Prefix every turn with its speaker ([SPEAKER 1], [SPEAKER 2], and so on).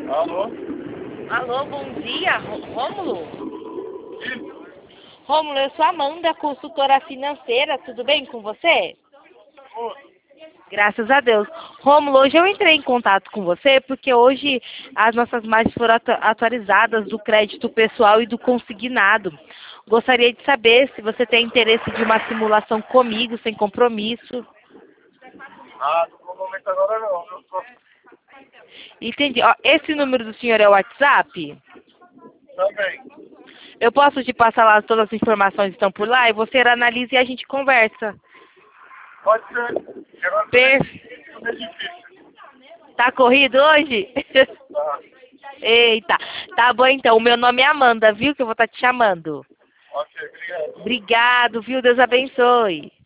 [SPEAKER 1] Alô?
[SPEAKER 2] Alô, bom dia, Rômulo?
[SPEAKER 1] Sim.
[SPEAKER 2] Rômulo, eu sou Amanda, consultora financeira, tudo bem com você?
[SPEAKER 1] Tudo.
[SPEAKER 2] Graças a Deus. Rômulo, hoje eu entrei em contato com você porque hoje as nossas margens foram atualizadas do crédito pessoal e do consignado. Gostaria de saber se você tem interesse de uma simulação comigo, sem compromisso.
[SPEAKER 1] Ah, no momento agora não. Eu tô
[SPEAKER 2] Entendi. Ó, esse número do senhor é o WhatsApp?
[SPEAKER 1] também.
[SPEAKER 2] Eu posso te passar lá, todas as informações estão por lá e você analisa e a gente conversa.
[SPEAKER 1] Pode ser. Agora tudo é difícil.
[SPEAKER 2] Tá corrido hoje?
[SPEAKER 1] Tá.
[SPEAKER 2] Eita, tá bom então. O meu nome é Amanda, viu? Que eu vou estar te chamando.
[SPEAKER 1] Ok, obrigado.
[SPEAKER 2] Obrigado, viu? Deus abençoe.